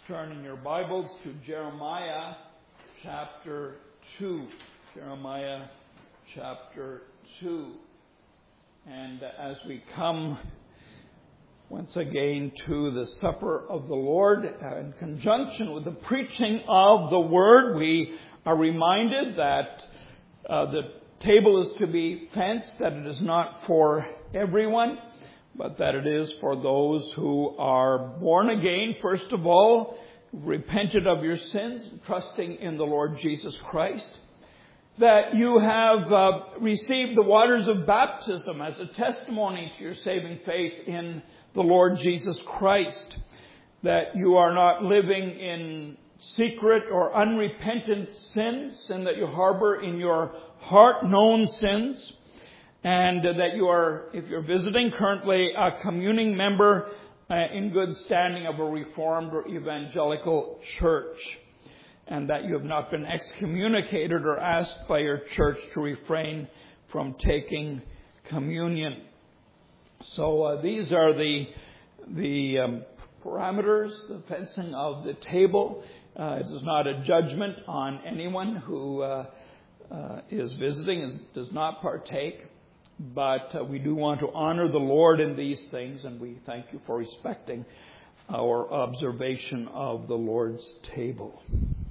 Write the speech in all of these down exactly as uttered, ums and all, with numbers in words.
turn in your Bibles to Jeremiah chapter two. Jeremiah chapter two. And as we come once again to the supper of the Lord, in conjunction with the preaching of the Word, we are reminded that uh, the table is to be fenced, that it is not for everyone, but that it is for those who are born again, first of all, repented of your sins, trusting in the Lord Jesus Christ, that you have uh, received the waters of baptism as a testimony to your saving faith in the Lord Jesus Christ, that you are not living in secret or unrepentant sins, and that you harbor in your heart known sins, and that you are, if you're visiting, currently a communing member uh, in good standing of a Reformed or Evangelical church, and that you have not been excommunicated or asked by your church to refrain from taking communion. So uh, these are the the um, parameters, the fencing of the table. Uh, it is not a judgment on anyone who uh, uh, is visiting and does not partake. But uh, we do want to honor the Lord in these things, and we thank you for respecting our observation of the Lord's table.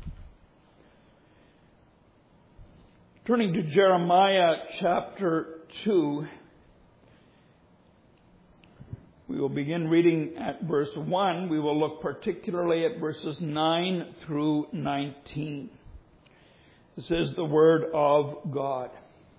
Turning to Jeremiah chapter two, we will begin reading at verse one. We will look particularly at verses nine through nineteen. This is the word of God.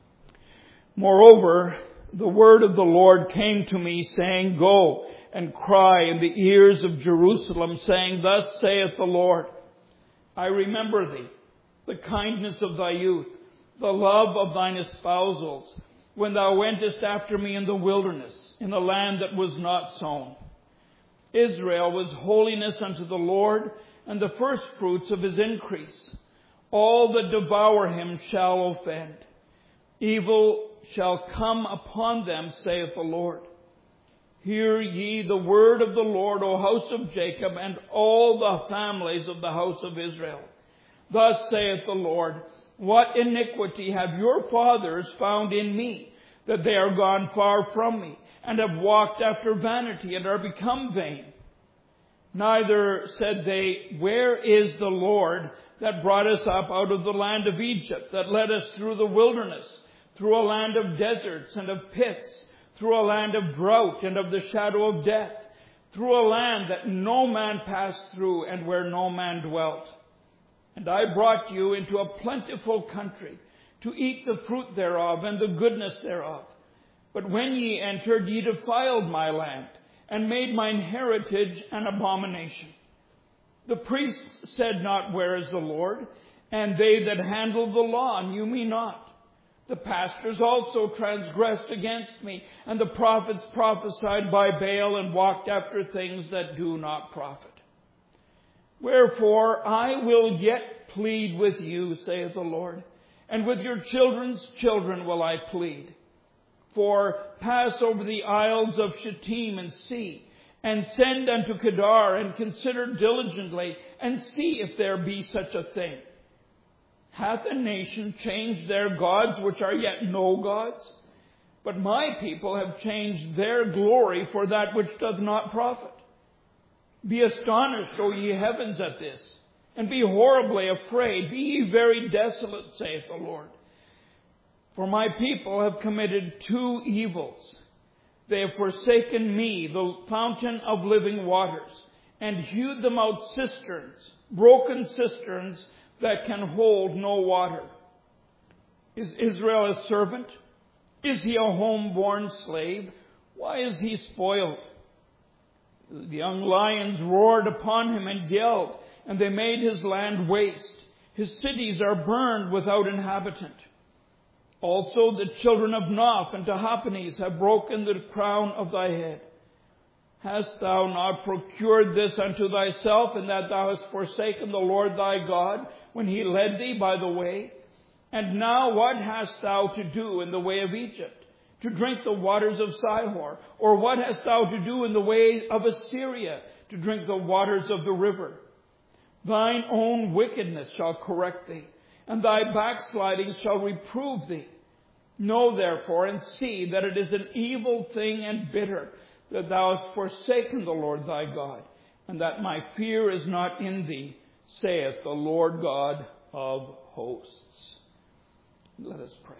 Moreover, the word of the Lord came to me, saying, Go and cry in the ears of Jerusalem, saying, Thus saith the Lord, I remember thee, the kindness of thy youth, the love of thine espousals, when thou wentest after me in the wilderness, in a land that was not sown. Israel was holiness unto the Lord, and the firstfruits of his increase. All that devour him shall offend. Evil shall come upon them, saith the Lord. Hear ye the word of the Lord, O house of Jacob, and all the families of the house of Israel. Thus saith the Lord, What iniquity have your fathers found in me, that they are gone far from me, and have walked after vanity, and are become vain? Neither said they, Where is the Lord that brought us up out of the land of Egypt, that led us through the wilderness, through a land of deserts and of pits, through a land of drought and of the shadow of death, through a land that no man passed through and where no man dwelt? And I brought you into a plentiful country, to eat the fruit thereof and the goodness thereof. But when ye entered, ye defiled my land, and made mine heritage an abomination. The priests said not, Where is the Lord? And they that handled the law knew me not. The pastors also transgressed against me, and the prophets prophesied by Baal, and walked after things that do not profit. Wherefore I will yet plead with you, saith the Lord, and with your children's children will I plead. For pass over the isles of Shittim and see, and send unto Kedar, and consider diligently, and see if there be such a thing. Hath a nation changed their gods, which are yet no gods? But my people have changed their glory for that which doth not profit. Be astonished, O ye heavens, at this, and be horribly afraid. Be ye very desolate, saith the Lord. For my people have committed two evils. They have forsaken me, the fountain of living waters, and hewed them out cisterns, broken cisterns, that can hold no water. Is Israel a servant? Is he a home-born slave? Why is he spoiled? The young lions roared upon him and yelled, and they made his land waste. His cities are burned without inhabitant. Also the children of Noph and Tahpanhes have broken the crown of thy head. Hast thou not procured this unto thyself, in that thou hast forsaken the Lord thy God, when he led thee by the way? And now what hast thou to do in the way of Egypt? To drink the waters of Sihor? Or what hast thou to do in the way of Assyria? To drink the waters of the river? Thine own wickedness shall correct thee, and thy backsliding shall reprove thee. Know therefore and see that it is an evil thing and bitter, that thou hast forsaken the Lord thy God, and that my fear is not in thee, saith the Lord God of hosts. Let us pray.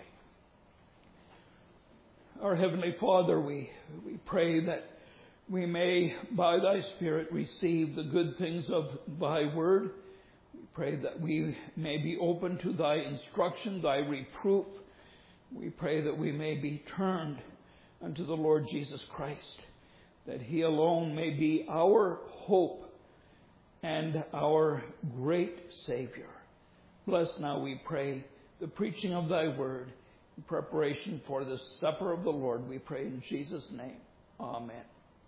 Our Heavenly Father, we, we pray that we may, by thy Spirit, receive the good things of thy word. We pray that we may be open to thy instruction, thy reproof. We pray that we may be turned unto the Lord Jesus Christ, that he alone may be our hope and our great Savior. Bless now, we pray, the preaching of thy word in preparation for the supper of the Lord. We pray in Jesus' name. Amen.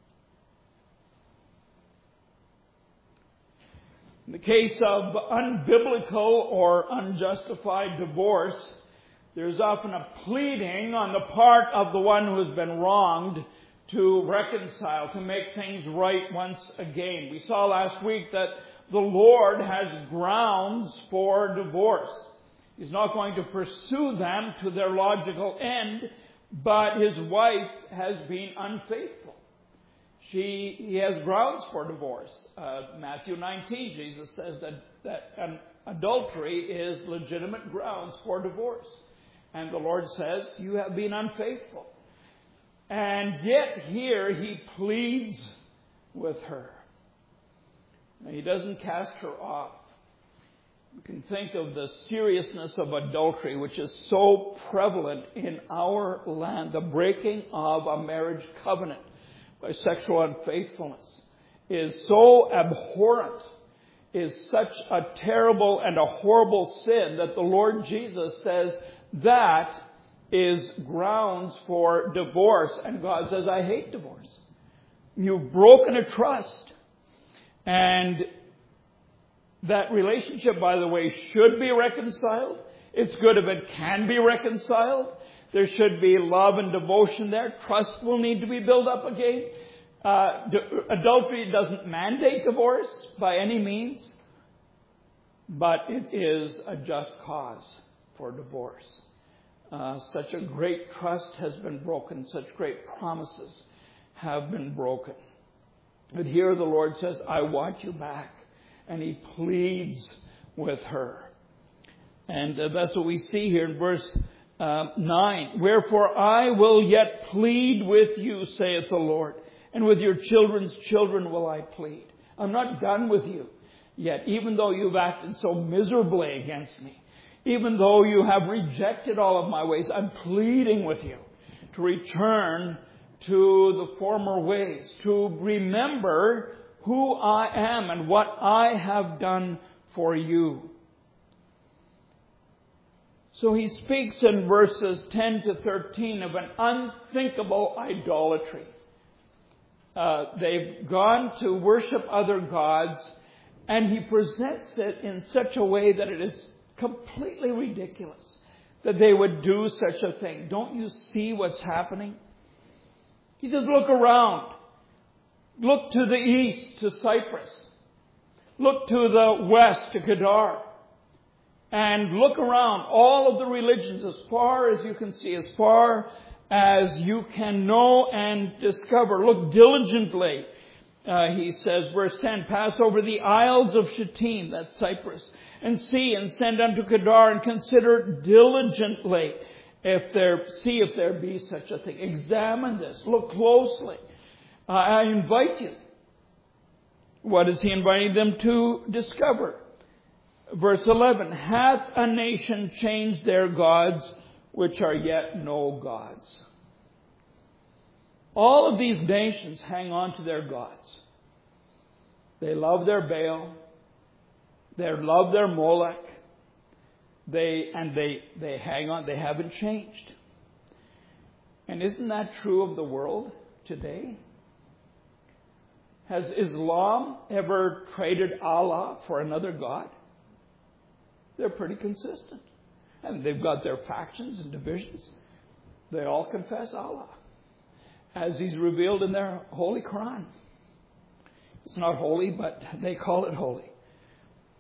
In the case of unbiblical or unjustified divorce, there's often a pleading on the part of the one who has been wronged to reconcile, to make things right once again. We saw last week that the Lord has grounds for divorce. He's not going to pursue them to their logical end, but his wife has been unfaithful. She, he has grounds for divorce. Uh, Matthew nineteen, Jesus says that, that an adultery is legitimate grounds for divorce. And the Lord says, you have been unfaithful. And yet here he pleads with her. Now, he doesn't cast her off. You can think of the seriousness of adultery, which is so prevalent in our land. The breaking of a marriage covenant by sexual unfaithfulness is so abhorrent, is such a terrible and a horrible sin that the Lord Jesus says that is grounds for divorce. And God says, I hate divorce. You've broken a trust. And that relationship, by the way, should be reconciled. It's good if it can be reconciled. There should be love and devotion there. Trust will need to be built up again. Uh, adultery doesn't mandate divorce by any means, but it is a just cause for divorce. Uh, such a great trust has been broken. Such great promises have been broken. But here the Lord says, I want you back. And he pleads with her. And uh, that's what we see here in verse uh, nine. Wherefore I will yet plead with you, saith the Lord, and with your children's children will I plead. I'm not done with you yet, even though you've acted so miserably against me. Even though you have rejected all of my ways, I'm pleading with you to return to the former ways, to remember who I am and what I have done for you. So he speaks in verses ten to thirteen of an unthinkable idolatry. Uh, they've gone to worship other gods, and he presents it in such a way that it is completely ridiculous that they would do such a thing. Don't you see what's happening? He says, look around. Look to the east, to Cyprus. Look to the west, to Kedar. And look around all of the religions as far as you can see, as far as you can know and discover. Look diligently, uh, he says, verse ten, pass over the isles of Shittim, that's Cyprus, and see and send unto Kedar and consider diligently if there, see if there be such a thing. Examine this. Look closely. Uh, I invite you. What is he inviting them to discover? Verse eleven, hath a nation changed their gods, which are yet no gods? All of these nations hang on to their gods. They love their Baal. They love their Molech. They, and they, they hang on. They haven't changed. And isn't that true of the world today? Has Islam ever traded Allah for another god? They're pretty consistent. And they've got their factions and divisions. They all confess Allah, as He's revealed in their Holy Quran. It's not holy, but they call it holy.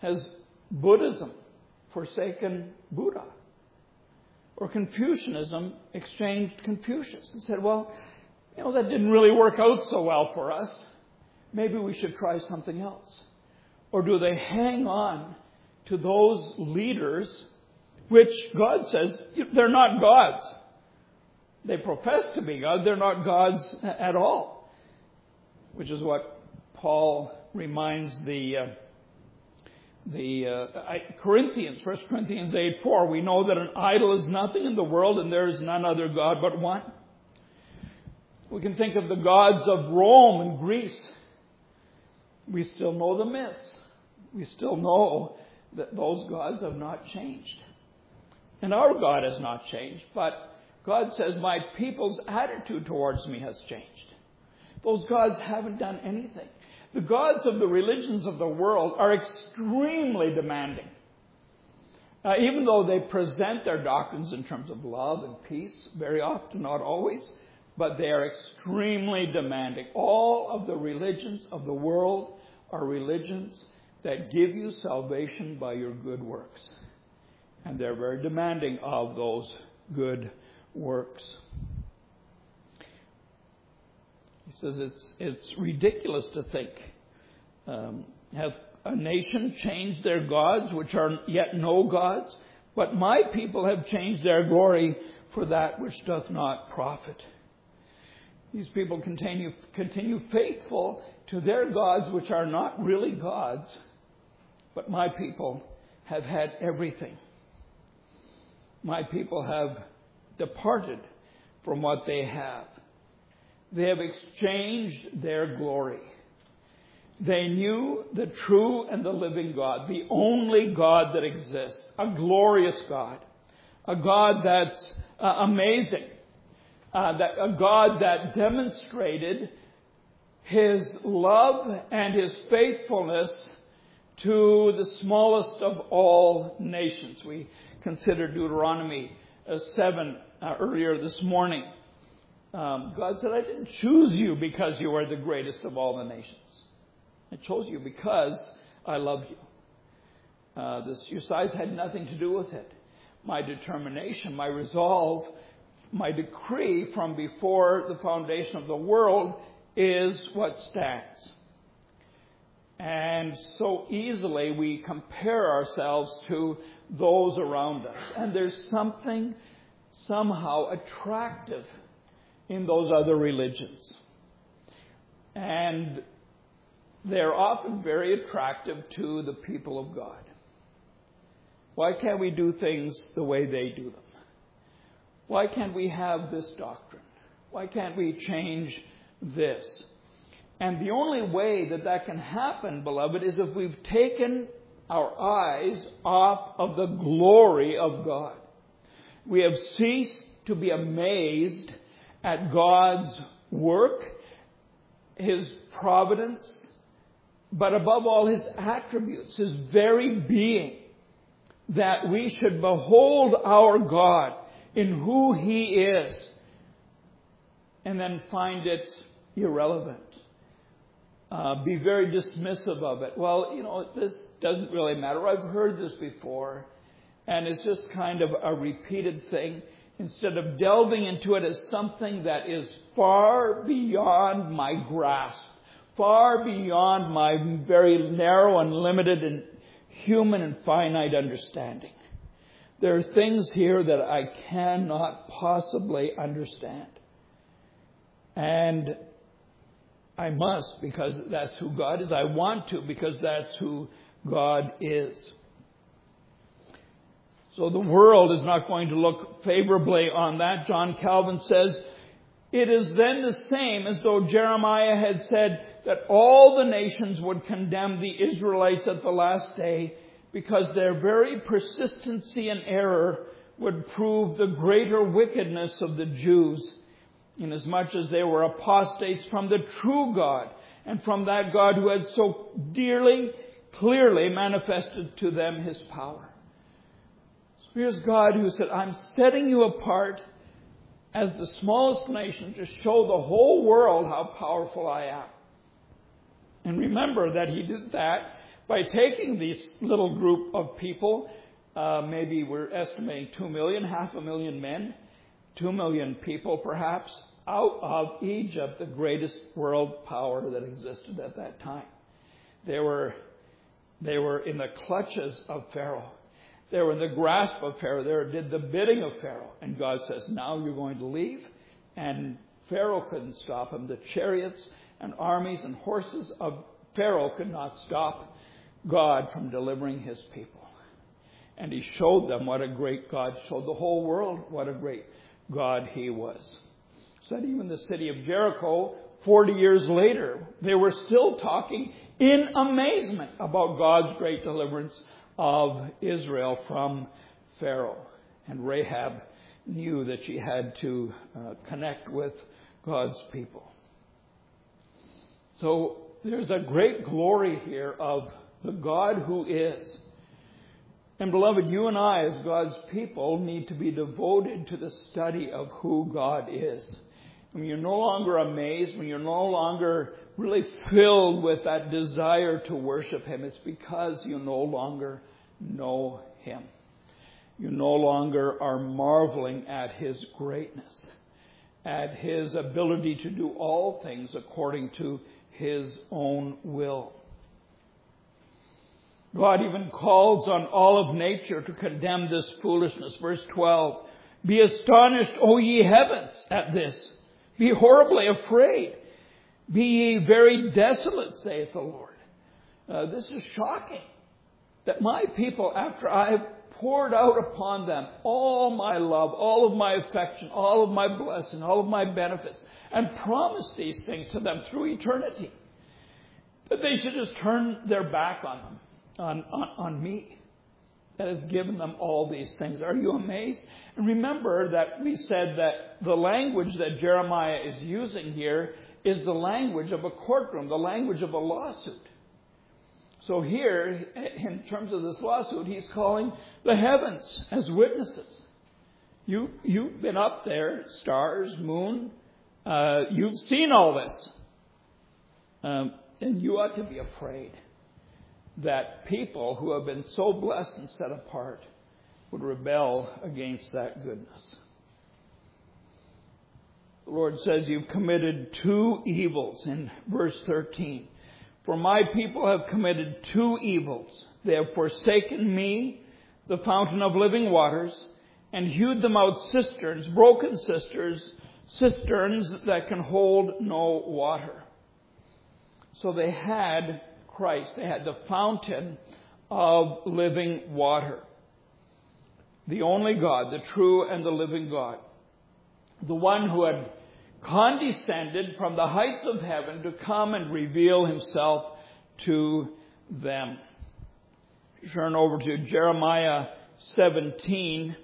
Has Buddhism forsaken Buddha? Or Confucianism exchanged Confucius and said, well, you know, that didn't really work out so well for us. Maybe we should try something else. Or do they hang on to those leaders, which God says they're not gods? They profess to be God. They're not gods at all. Which is what Paul reminds the uh, the uh, Corinthians, First Corinthians eight four. We know that an idol is nothing in the world and there is none other God but one. We can think of the gods of Rome and Greece. We still know the myths. We still know that those gods have not changed. And our God has not changed. But God says, my people's attitude towards me has changed. Those gods haven't done anything. The gods of the religions of the world are extremely demanding. Uh, even though they present their doctrines in terms of love and peace, very often, not always, but they are extremely demanding. All of the religions of the world are religions that give you salvation by your good works. And they're very demanding of those good works. He says it's it's ridiculous to think, um, have a nation changed their gods, which are yet no gods, but my people have changed their glory for that which doth not profit. These people continue continue faithful to their gods, which are not really gods, but my people have had everything. My people have departed from what they have. They have exchanged their glory. They knew the true and the living God, the only God that exists, a glorious God, a God that's uh, amazing, uh, that a God that demonstrated His love and His faithfulness to the smallest of all nations. We considered Deuteronomy uh, seven uh, earlier this morning. Um, God said, I didn't choose you because you are the greatest of all the nations. I chose you because I love you. Uh, this, your size had nothing to do with it. My determination, my resolve, my decree from before the foundation of the world is what stands. And so easily we compare ourselves to those around us. And there's something somehow attractive in those other religions. And they're often very attractive to the people of God. Why can't we do things the way they do them? Why can't we have this doctrine? Why can't we change this? And the only way that that can happen, beloved, is if we've taken our eyes off of the glory of God. We have ceased to be amazed at God's work, His providence, but above all His attributes, His very being, that we should behold our God in who He is and then find it irrelevant. Uh, be very dismissive of it. Well, you know, this doesn't really matter. I've heard this before, and it's just kind of a repeated thing. Instead of delving into it as something that is far beyond my grasp, far beyond my very narrow and limited and human and finite understanding. There are things here that I cannot possibly understand. And I must, because that's who God is. I want to, because that's who God is. So the world is not going to look favorably on that. John Calvin says, it is then the same as though Jeremiah had said that all the nations would condemn the Israelites at the last day because their very persistency in error would prove the greater wickedness of the Jews, inasmuch as they were apostates from the true God and from that God who had so dearly, clearly manifested to them His power. So here's God who said, I'm setting you apart as the smallest nation to show the whole world how powerful I am. And remember that He did that by taking this little group of people, uh, maybe we're estimating two million, half a million men, two million people perhaps, out of Egypt, the greatest world power that existed at that time. They were, they were in the clutches of Pharaoh. They were in the grasp of Pharaoh. They did the bidding of Pharaoh. And God says, now you're going to leave. And Pharaoh couldn't stop him. The chariots and armies and horses of Pharaoh could not stop God from delivering his people. And he showed them what a great God, showed the whole world what a great God he was. Said even the city of Jericho, forty years later, they were still talking in amazement about God's great deliverance of Israel from Pharaoh. And Rahab knew that she had to uh, connect with God's people. So there's a great glory here of the God who is. And beloved, you and I as God's people need to be devoted to the study of who God is. When you're no longer amazed, when you're no longer really filled with that desire to worship Him, it's because you no longer know Him. You no longer are marveling at His greatness, at His ability to do all things according to His own will. God even calls on all of nature to condemn this foolishness. Verse twelve, be astonished, O ye heavens, at this. Be horribly afraid. Be ye very desolate, saith the Lord. Uh, this is shocking. That my people, after I have poured out upon them all my love, all of my affection, all of my blessing, all of my benefits, and promised these things to them through eternity, that they should just turn their back on them, on, on, on me, that has given them all these things. Are you amazed? And remember that we said that the language that Jeremiah is using here is the language of a courtroom, the language of a lawsuit. So here, in terms of this lawsuit, he's calling the heavens as witnesses. You, you've been up there, stars, moon. Uh, you've seen all this. Um, and you ought to be afraid that people who have been so blessed and set apart would rebel against that goodness. The Lord says you've committed two evils in verse thirteen. For my people have committed two evils. They have forsaken me, the fountain of living waters, and hewed them out cisterns, broken cisterns, cisterns that can hold no water. So they had Christ. They had the fountain of living water. The only God, the true and the living God. The one who had condescended from the heights of heaven to come and reveal Himself to them. Turn over to Jeremiah seventeen,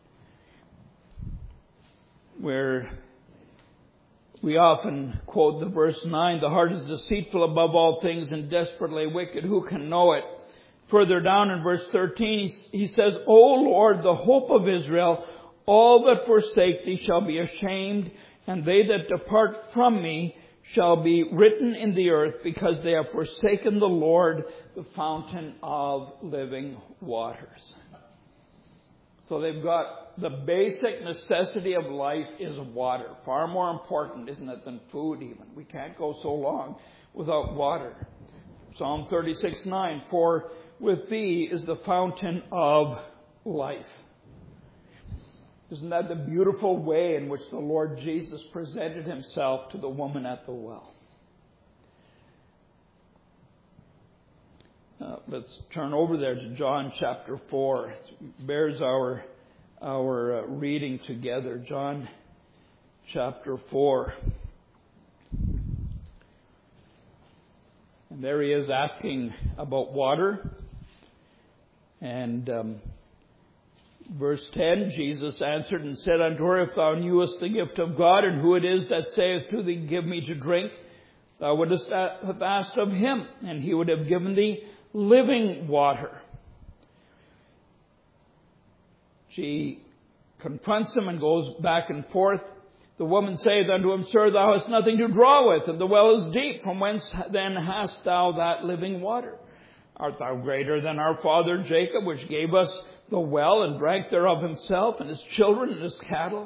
where we often quote the verse nine, the heart is deceitful above all things and desperately wicked. Who can know it? Further down in verse thirteen, he says, O Lord, the hope of Israel, all that forsake Thee shall be ashamed, and they that depart from Me shall be written in the earth, because they have forsaken the Lord, the fountain of living waters. So they've got the basic necessity of life is water. Far more important, isn't it, than food even. We can't go so long without water. Psalm thirty-six nine, for with Thee is the fountain of life. Isn't that the beautiful way in which the Lord Jesus presented Himself to the woman at the well? Uh, let's turn over there to John chapter four. It bears our, our uh, reading together. John chapter four. And there He is asking about water. And Um, Verse ten, Jesus answered and said unto her, If thou knewest the gift of God, and who it is that saith to thee, Give me to drink, thou wouldest have asked of Him, and He would have given thee living water. She confronts Him and goes back and forth. The woman saith unto Him, Sir, thou hast nothing to draw with, and the well is deep. From whence then hast thou that living water? Art thou greater than our father Jacob, which gave us the well and drank thereof himself and his children and his cattle?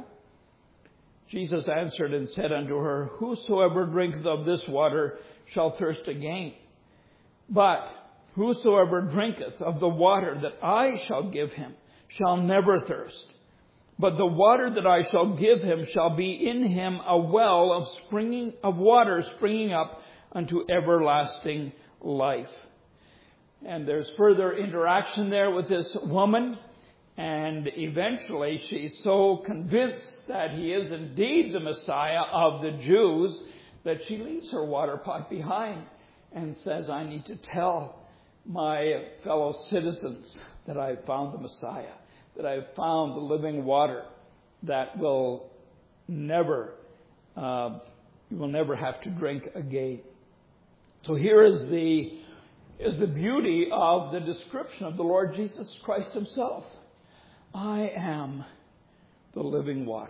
Jesus answered and said unto her, Whosoever drinketh of this water shall thirst again. But whosoever drinketh of the water that I shall give him shall never thirst. But the water that I shall give him shall be in him a well of springing of water springing up unto everlasting life. And there's further interaction there with this woman. And eventually she's so convinced that he is indeed the Messiah of the Jews that she leaves her water pot behind and says, I need to tell my fellow citizens that I have found the Messiah, that I have found the living water that will never, uh, you will never have to drink again. So here is the, is the beauty of the description of the Lord Jesus Christ himself. I am the living water.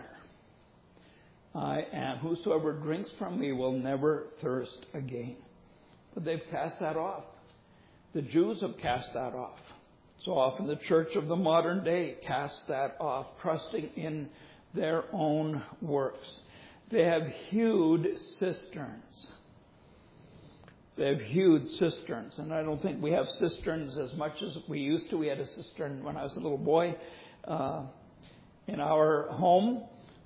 I am. Whosoever drinks from me will never thirst again. But they've cast that off. The Jews have cast that off. So often the church of the modern day casts that off, trusting in their own works. They have hewed cisterns. They have hewed cisterns. And I don't think we have cisterns as much as we used to. We had a cistern when I was a little boy uh, in our home.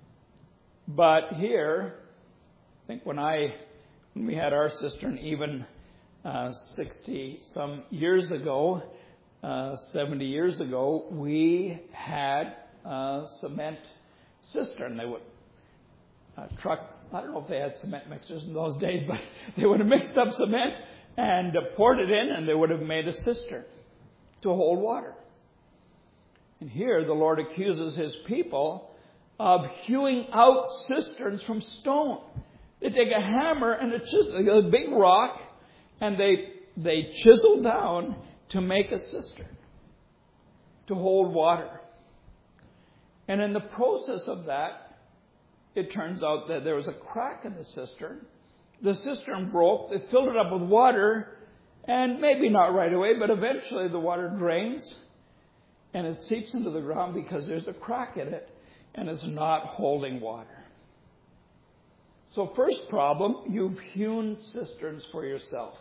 But here, I think when I when we had our cistern even uh, sixty some years ago, uh, seventy years ago, we had a cement cistern. They would uh, truck. I don't know if they had cement mixers in those days, but they would have mixed up cement and uh, poured it in, and they would have made a cistern to hold water. And here the Lord accuses his people of hewing out cisterns from stone. They take a hammer and a chisel, a big rock, and they they chisel down to make a cistern to hold water. And in the process of that, it turns out that there was a crack in the cistern. The cistern broke. They filled it up with water, and maybe not right away, but eventually the water drains, and it seeps into the ground because there's a crack in it, and it's not holding water. So first problem, you've hewn cisterns for yourself.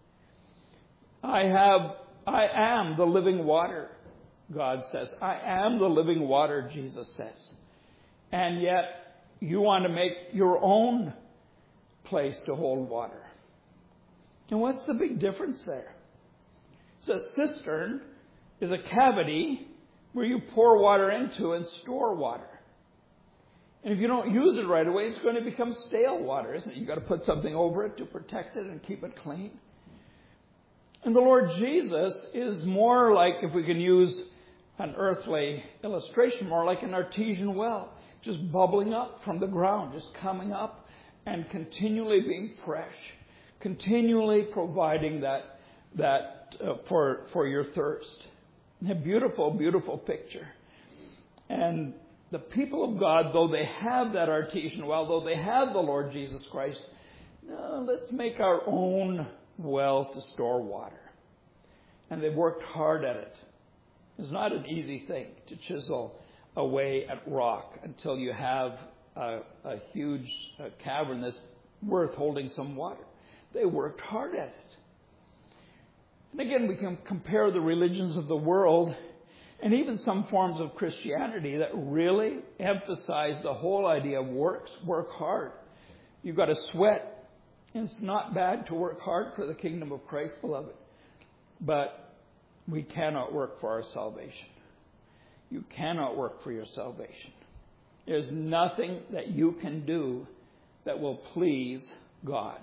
I have, I am the living water, God says. I am the living water, Jesus says. And yet, you want to make your own place to hold water. And what's the big difference there? So a cistern is a cavity where you pour water into and store water. And if you don't use it right away, it's going to become stale water, isn't it? You've got to put something over it to protect it and keep it clean. And the Lord Jesus is more like, if we can use an earthly illustration, more like an artesian well, just bubbling up from the ground, just coming up and continually being fresh, continually providing that that uh, for for your thirst. A beautiful, beautiful picture. And the people of God, though they have that artesian well, though they have the Lord Jesus Christ, no, let's make our own well to store water. And they've worked hard at it. It's not an easy thing to chisel away at rock until you have a, a huge a cavern that's worth holding some water. They worked hard at it. And again, we can compare the religions of the world and even some forms of Christianity that really emphasize the whole idea of works. Work hard. You've got to sweat. And it's not bad to work hard for the kingdom of Christ, beloved. But we cannot work for our salvation. You cannot work for your salvation. There's nothing that you can do that will please God.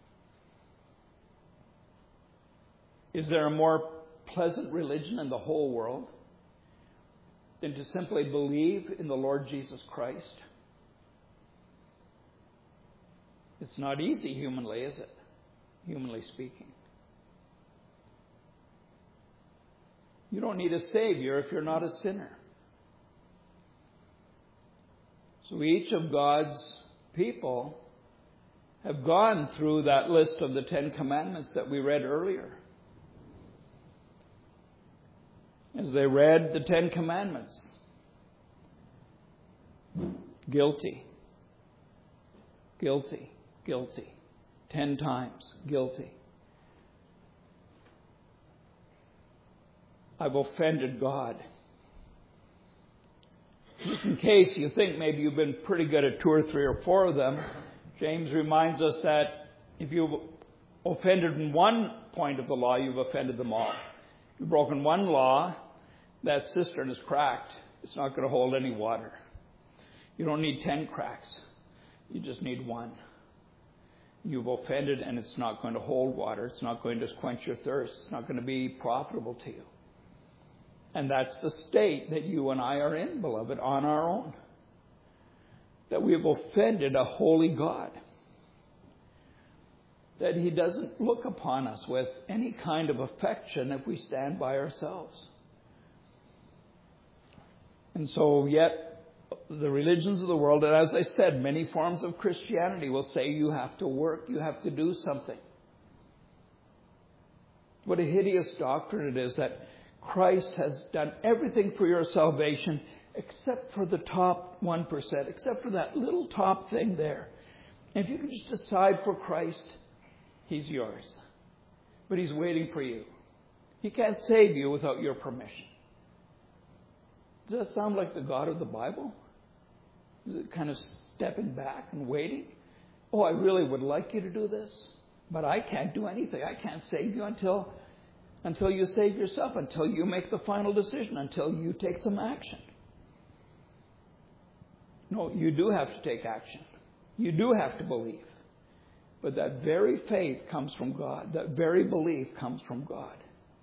Is there a more pleasant religion in the whole world than to simply believe in the Lord Jesus Christ? It's not easy humanly, is it? Humanly speaking. You don't need a Savior if you're not a sinner. So each of God's people have gone through that list of the Ten Commandments that we read earlier. as they read the Ten Commandments. Guilty. Guilty. Guilty. Ten times. Guilty. I've offended God. Just in case you think maybe you've been pretty good at two or three or four of them, James reminds us that if you've offended in one point of the law, you've offended them all. You've broken one law, that cistern is cracked. It's not going to hold any water. You don't need ten cracks. You just need one. You've offended and it's not going to hold water. It's not going to quench your thirst. It's not going to be profitable to you. And that's the state that you and I are in, beloved, on our own. That we have offended a holy God. That He doesn't look upon us with any kind of affection if we stand by ourselves. And so yet, the religions of the world, and as I said, many forms of Christianity will say you have to work, you have to do something. What a hideous doctrine it is that Christ has done everything for your salvation except for the top one percent, except for that little top thing there. And if you can just decide for Christ, He's yours. But He's waiting for you. He can't save you without your permission. Does that sound like the God of the Bible? Is it kind of stepping back and waiting? Oh, I really would like you to do this, but I can't do anything. I can't save you until, until you save yourself, until you make the final decision, until you take some action. No, you do have to take action. You do have to believe. But that very faith comes from God. That very belief comes from God.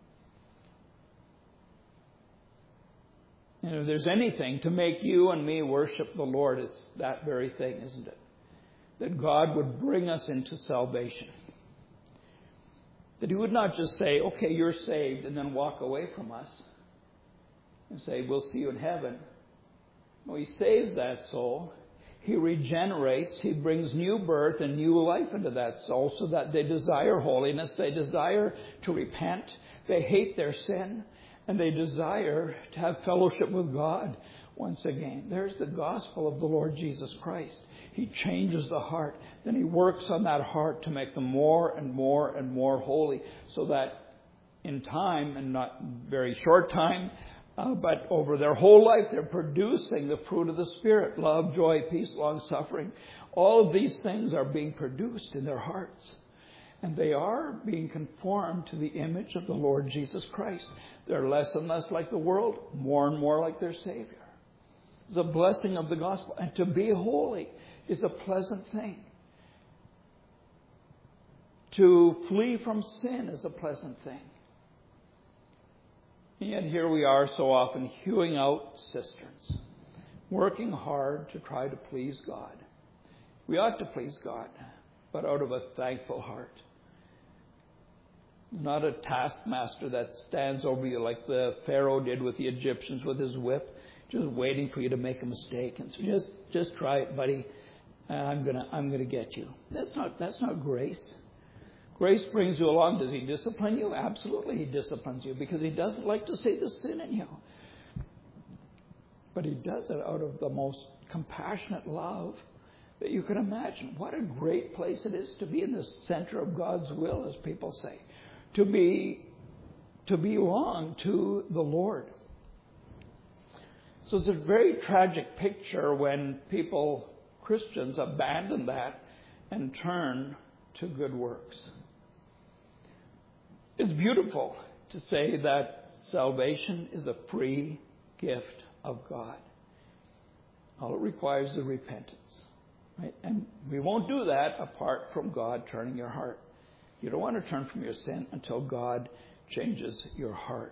And if there's anything to make you and me worship the Lord, it's that very thing, isn't it? That God would bring us into salvation. That He would not just say, okay, you're saved, and then walk away from us and say, we'll see you in heaven. No, He saves that soul. He regenerates. He brings new birth and new life into that soul so that they desire holiness. They desire to repent. They hate their sin. And they desire to have fellowship with God once again. There's the gospel of the Lord Jesus Christ. He changes the heart. Then He works on that heart to make them more and more and more holy. So that in time, and not very short time, uh, but over their whole life, they're producing the fruit of the Spirit. Love, joy, peace, long-suffering. All of these things are being produced in their hearts. And they are being conformed to the image of the Lord Jesus Christ. They're less and less like the world, more and more like their Savior. It's a blessing of the gospel. And to be holy is a pleasant thing. To flee from sin is a pleasant thing. And yet here we are so often hewing out cisterns, working hard to try to please God. We ought to please God, but out of a thankful heart. Not a taskmaster that stands over you like the Pharaoh did with the Egyptians with his whip, just waiting for you to make a mistake and so just just try it, buddy. I'm gonna I'm gonna get you. That's not that's not grace. Grace brings you along. Does He discipline you? Absolutely, He disciplines you because He doesn't like to see the sin in you. But He does it out of the most compassionate love that you can imagine. What a great place it is to be in the center of God's will, as people say. To be, to belong to the Lord. So it's a very tragic picture when people, Christians, abandon that and turn to good works. It's beautiful to say that salvation is a free gift of God. All it requires is repentance. Right? And we won't do that apart from God turning your heart. You don't want to turn from your sin until God changes your heart.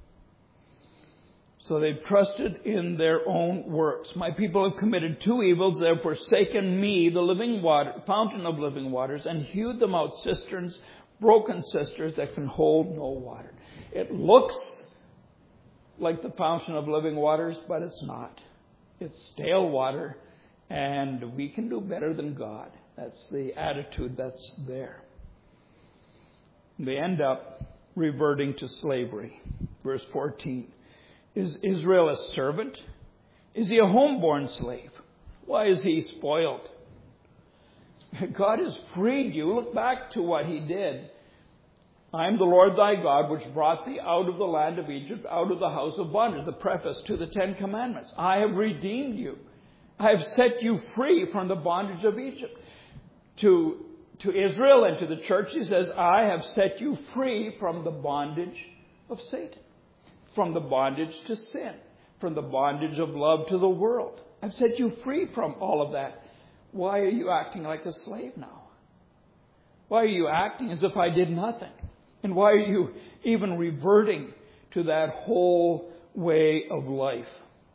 So they've trusted in their own works. My people have committed two evils. They have forsaken me, the living water, fountain of living waters, and hewed them out cisterns, broken cisterns that can hold no water. It looks like the fountain of living waters, but it's not. It's stale water, and we can do better than God. That's the attitude that's there. They end up reverting to slavery. Verse fourteen. Is Israel a servant? Is he a homeborn slave? Why is he spoiled? God has freed you. Look back to what he did. I am the Lord thy God, which brought thee out of the land of Egypt, out of the house of bondage. The preface to the Ten Commandments. I have redeemed you. I have set you free from the bondage of Egypt. To, to Israel and to the church, he says, I have set you free from the bondage of Satan, from the bondage to sin, from the bondage of love to the world. I've set you free from all of that. Why are you acting like a slave now? Why are you acting as if I did nothing? And why are you even reverting to that whole way of life?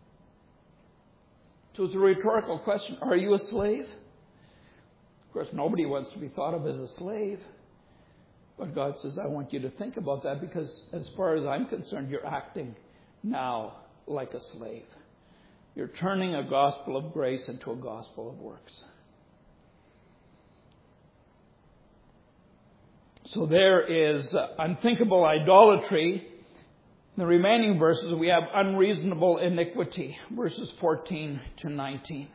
So it's a rhetorical question. Are you a slave? Of course, nobody wants to be thought of as a slave. But God says, I want you to think about that because as far as I'm concerned, you're acting now like a slave. You're turning a gospel of grace into a gospel of works. So there is unthinkable idolatry. In the remaining verses, we have unreasonable iniquity, verses fourteen to nineteen.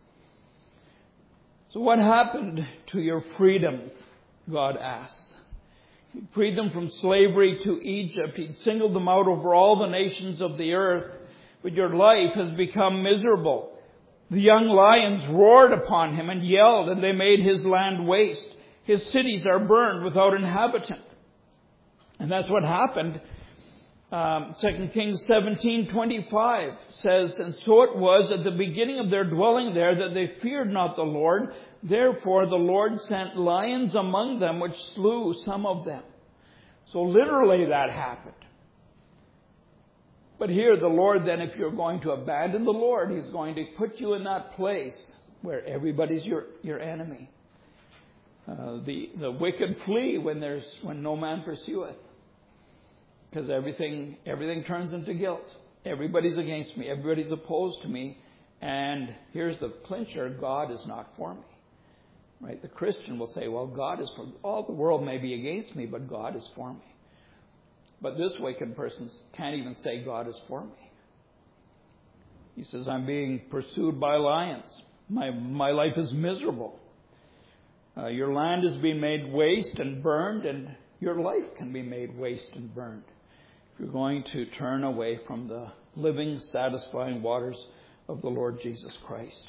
So what happened to your freedom, God asks. He freed them from slavery to Egypt. He'd singled them out over all the nations of the earth. But your life has become miserable. The young lions roared upon him and yelled, and they made his land waste. His cities are burned without inhabitant. And that's what happened. Um, Second Kings seventeen twenty-five says, and so it was at the beginning of their dwelling there that they feared not the Lord. Therefore the Lord sent lions among them, which slew some of them. So literally that happened. But here the Lord then, if you're going to abandon the Lord, He's going to put you in that place where everybody's your, your enemy. Uh, the, the wicked flee when there's, when no man pursueth. Because everything, everything turns into guilt. Everybody's against me. Everybody's opposed to me. And here's the clincher. God is not for me. Right? The Christian will say, well, God is for, all the world may be against me, but God is for me. But this wicked person can't even say God is for me. He says, I'm being pursued by lions. My, my life is miserable. Uh, your land is being made waste and burned, and your life can be made waste and burned. If you're going to turn away from the living, satisfying waters of the Lord Jesus Christ.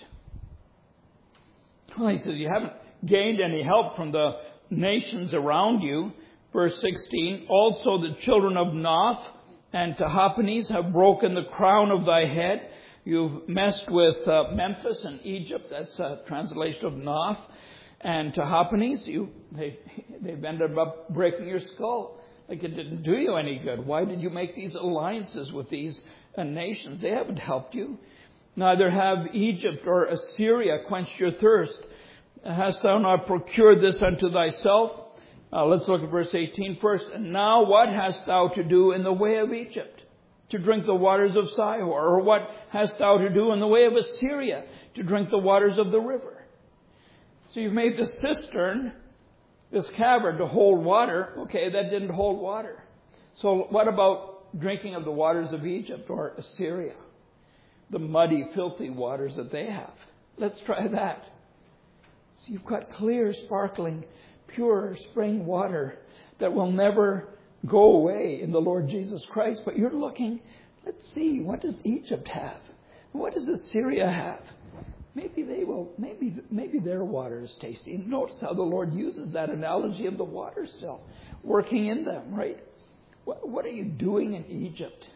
Well, he says, you haven't gained any help from the nations around you. Verse sixteen, also the children of Noph and Tahpanhes have broken the crown of thy head. You've messed with uh, Memphis and Egypt. That's a translation of Noph. And Tahpanhes, you, they, they've ended up breaking your skull. Like it didn't do you any good. Why did you make these alliances with these uh, nations? They haven't helped you. Neither have Egypt or Assyria quenched your thirst. Hast thou not procured this unto thyself? Uh, let's look at verse eighteen first. And now what hast thou to do in the way of Egypt? To drink the waters of Sihor? Or what hast thou to do in the way of Assyria? To drink the waters of the river? So you've made the cistern, this cavern, to hold water. Okay, that didn't hold water. So what about drinking of the waters of Egypt or Assyria? The muddy, filthy waters that they have. Let's try that. So you've got clear, sparkling, pure spring water that will never go away in the Lord Jesus Christ. But you're looking, let's see, what does Egypt have? What does Assyria have? Maybe they will, maybe maybe their water is tasty. And notice how the Lord uses that analogy of the water still working in them, right? What, what are you doing in Egypt?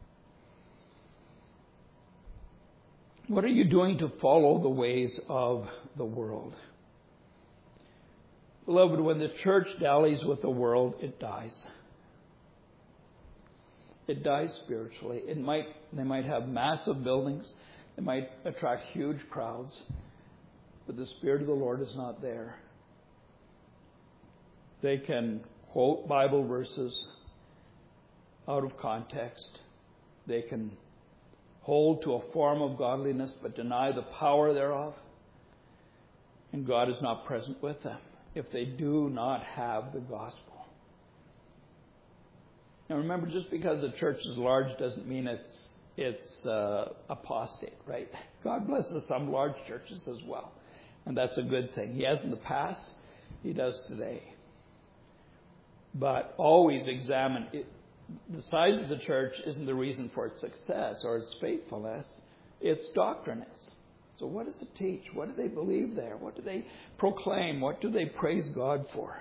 What are you doing to follow the ways of the world? Beloved, when the church dallies with the world, it dies. It dies spiritually. It might, they might have massive buildings. They might attract huge crowds. But the Spirit of the Lord is not there. They can quote Bible verses out of context. They can hold to a form of godliness but deny the power thereof. And God is not present with them if they do not have the gospel. Now remember, just because the church is large doesn't mean it's it's uh, apostate, right? God blesses some large churches as well. And that's a good thing. He has in the past, he does today. But always examine it. The size of the church isn't the reason for its success or its faithfulness. Its doctrine is. So what does it teach? What do they believe there? What do they proclaim? What do they praise God for?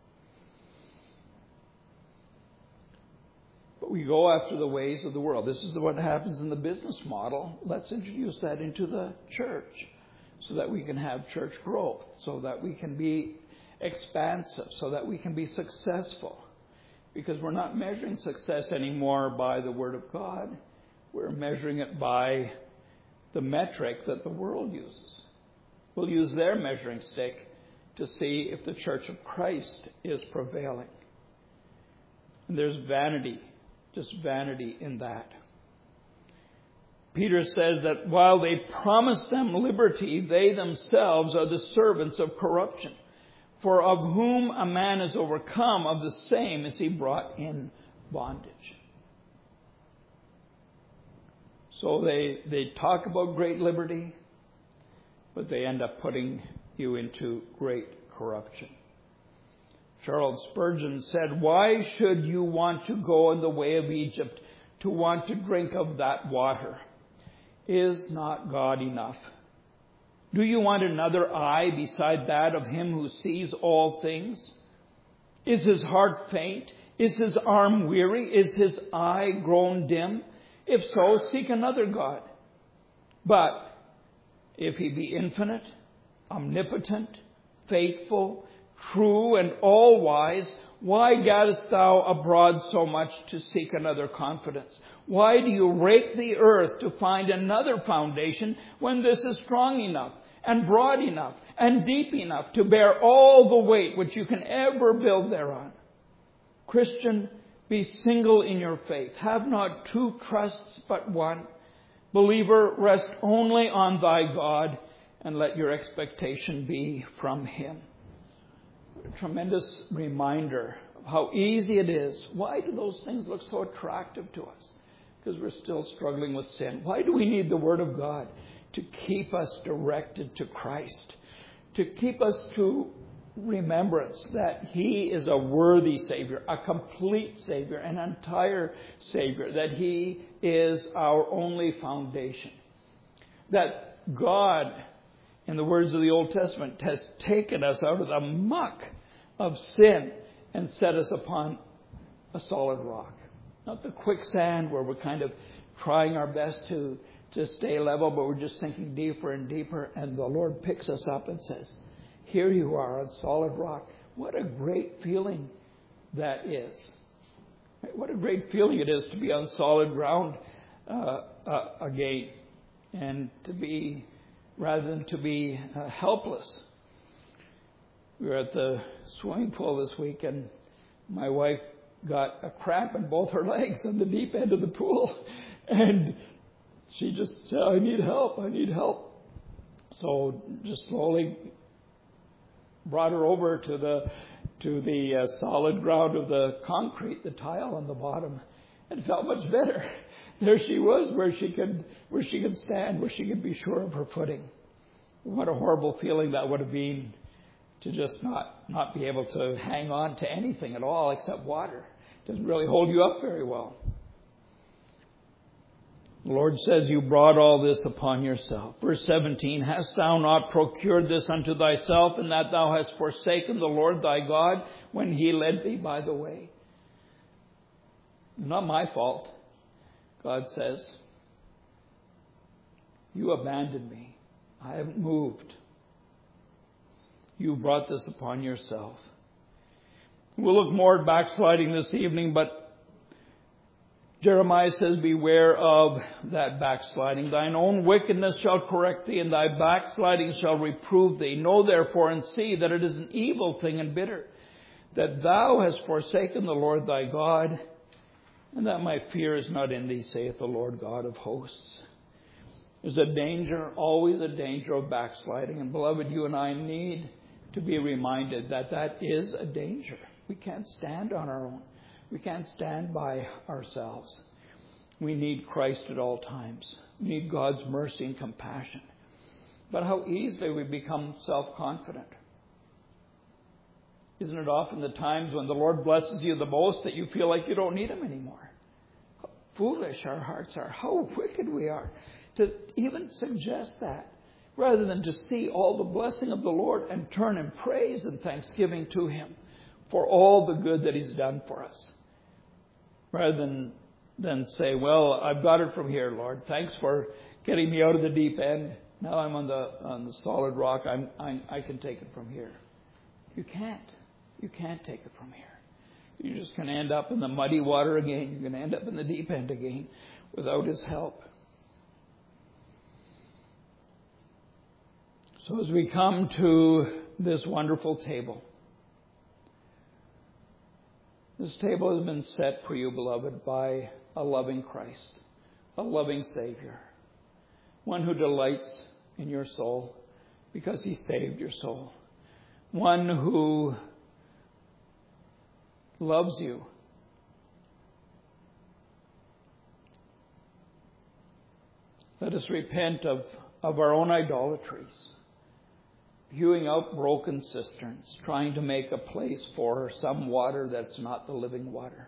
But we go after the ways of the world. This is what happens in the business model. Let's introduce that into the church so that we can have church growth, so that we can be expansive, so that we can be successful. Because we're not measuring success anymore by the Word of God. We're measuring it by the metric that the world uses. We'll use their measuring stick to see if the Church of Christ is prevailing. And there's vanity, just vanity in that. Peter says that while they promise them liberty, they themselves are the servants of corruption. For of whom a man is overcome, of the same is he brought in bondage. So they, they talk about great liberty, but they end up putting you into great corruption. Charles Spurgeon said, "Why should you want to go in the way of Egypt, to want to drink of that water? Is not God enough? Do you want another eye beside that of him who sees all things? Is his heart faint? Is his arm weary? Is his eye grown dim? If so, seek another God. But if he be infinite, omnipotent, faithful, true, and all-wise, why gaddest thou abroad so much to seek another confidence? Why do you rake the earth to find another foundation when this is strong enough and broad enough and deep enough to bear all the weight which you can ever build thereon? Christian, be single in your faith. Have not two trusts but one. Believer, rest only on thy God, and let your expectation be from him." A tremendous reminder of how easy it is. Why do those things look so attractive to us? Because we're still struggling with sin. Why do we need the Word of God? To keep us directed to Christ. To keep us to remembrance that He is a worthy Savior, a complete Savior, an entire Savior. That He is our only foundation. That God, in the words of the Old Testament, has taken us out of the muck of sin and set us upon a solid rock. Not the quicksand where we're kind of trying our best to, to stay level, but we're just sinking deeper and deeper, and the Lord picks us up and says, "Here you are on solid rock." What a great feeling that is. What a great feeling it is to be on solid ground uh, uh, again, and to be, rather than to be uh, helpless. We were at the swimming pool this week, and my wife got a cramp in both her legs on the deep end of the pool. And she just said, "I need help, I need help." So just slowly brought her over to the to the uh, solid ground of the concrete, the tile on the bottom, and felt much better. There she was, where she could where she could stand, where she could be sure of her footing. What a horrible feeling that would have been, to just not, not be able to hang on to anything at all except water. It doesn't really hold you up very well. The Lord says, "You brought all this upon yourself." Verse seventeen, "Hast thou not procured this unto thyself, in that thou hast forsaken the Lord thy God when He led thee by the way?" Not my fault, God says. You abandoned me. I haven't moved. You brought this upon yourself. We'll look more at backsliding this evening, but Jeremiah says, "Beware of that backsliding. Thine own wickedness shall correct thee, and thy backsliding shall reprove thee. Know therefore and see that it is an evil thing and bitter, that thou hast forsaken the Lord thy God, and that my fear is not in thee, saith the Lord God of hosts." There's a danger, always a danger of backsliding. And beloved, you and I need to be reminded that that is a danger. We can't stand on our own. We can't stand by ourselves. We need Christ at all times. We need God's mercy and compassion. But how easily we become self-confident. Isn't it often the times when the Lord blesses you the most that you feel like you don't need Him anymore? How foolish our hearts are. How wicked we are to even suggest that, rather than to see all the blessing of the Lord and turn in praise and thanksgiving to Him for all the good that He's done for us. Rather than, than say, well, I've got it from here, Lord. Thanks for getting me out of the deep end. Now I'm on the on the solid rock. I'm, I'm I can take it from here. You can't. You can't take it from here. You're just going to end up in the muddy water again. You're going to end up in the deep end again without His help. So as we come to this wonderful table, this table has been set for you, beloved, by a loving Christ, a loving Savior, one who delights in your soul because He saved your soul, one who loves you. Let us repent of, of our own idolatries, hewing out broken cisterns, trying to make a place for some water that's not the living water.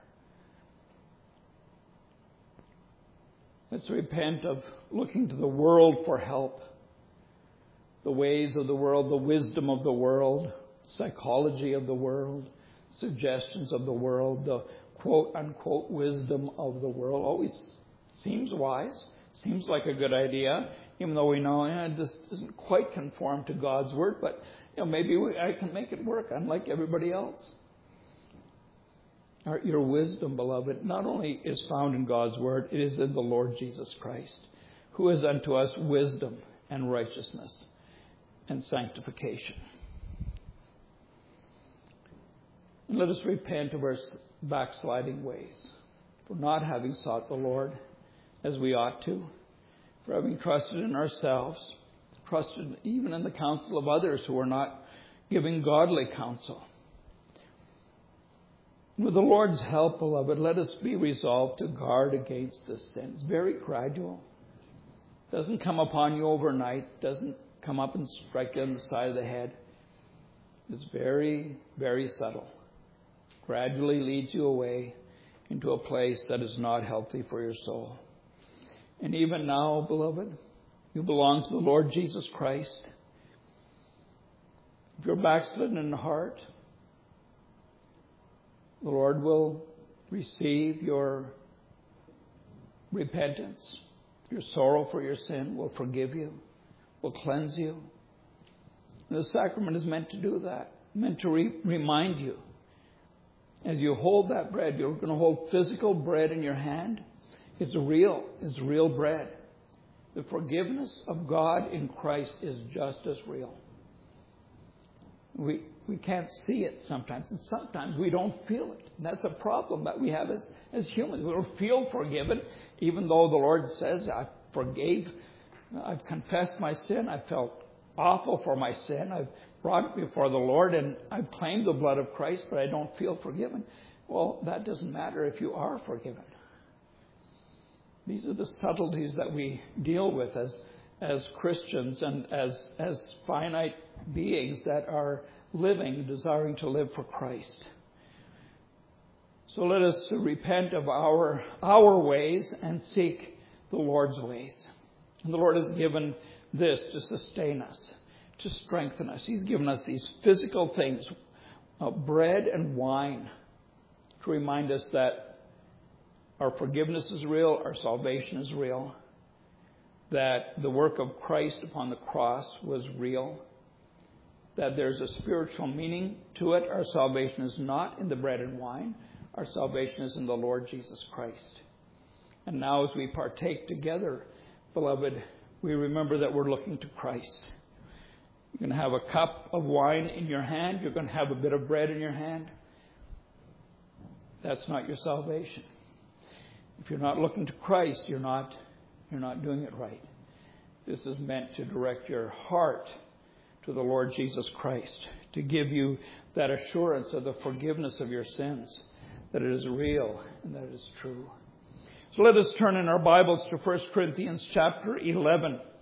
Let's repent of looking to the world for help, the ways of the world, the wisdom of the world, psychology of the world, suggestions of the world, the quote-unquote wisdom of the world. Always seems wise, seems like a good idea, even though we know eh, this doesn't quite conform to God's Word, but you know, maybe we, I can make it work unlike everybody else. Our, your wisdom, beloved, not only is found in God's Word, it is in the Lord Jesus Christ, who is unto us wisdom and righteousness and sanctification. And let us repent of our backsliding ways, for not having sought the Lord as we ought to, for having trusted in ourselves, trusted even in the counsel of others who are not giving godly counsel. With the Lord's help, beloved, let us be resolved to guard against this sin. It's very gradual. It doesn't come upon you overnight. It doesn't come up and strike you on the side of the head. It's very, very subtle. Gradually leads you away into a place that is not healthy for your soul. And even now, beloved, you belong to the Lord Jesus Christ. If you're backslidden in heart, the Lord will receive your repentance. Your sorrow for your sin will forgive you, will cleanse you. And the sacrament is meant to do that, meant to re- remind you. As you hold that bread, you're going to hold physical bread in your hand. It's real. It's real bread. The forgiveness of God in Christ is just as real. We we can't see it sometimes, and sometimes we don't feel it. And that's a problem that we have as, as humans. We don't feel forgiven, even though the Lord says, I forgave, I've confessed my sin, I felt awful for my sin, I've brought it before the Lord, and I've claimed the blood of Christ, but I don't feel forgiven. Well, that doesn't matter if you are forgiven. These are the subtleties that we deal with as as Christians and as as finite beings that are living, desiring to live for Christ. So let us repent of our our ways and seek the Lord's ways. And the Lord has given this to sustain us, to strengthen us. He's given us these physical things, uh, bread and wine, to remind us that our forgiveness is real, our salvation is real, that the work of Christ upon the cross was real, that there's a spiritual meaning to it. Our salvation is not in the bread and wine. Our salvation is in the Lord Jesus Christ. And now as we partake together, beloved, we remember that we're looking to Christ. You're going to have a cup of wine in your hand. You're going to have a bit of bread in your hand. That's not your salvation. If you're not looking to Christ, you're not, you're not doing it right. This is meant to direct your heart to the Lord Jesus Christ, to give you that assurance of the forgiveness of your sins, that it is real and that it is true. So let us turn in our Bibles to First Corinthians chapter eleven.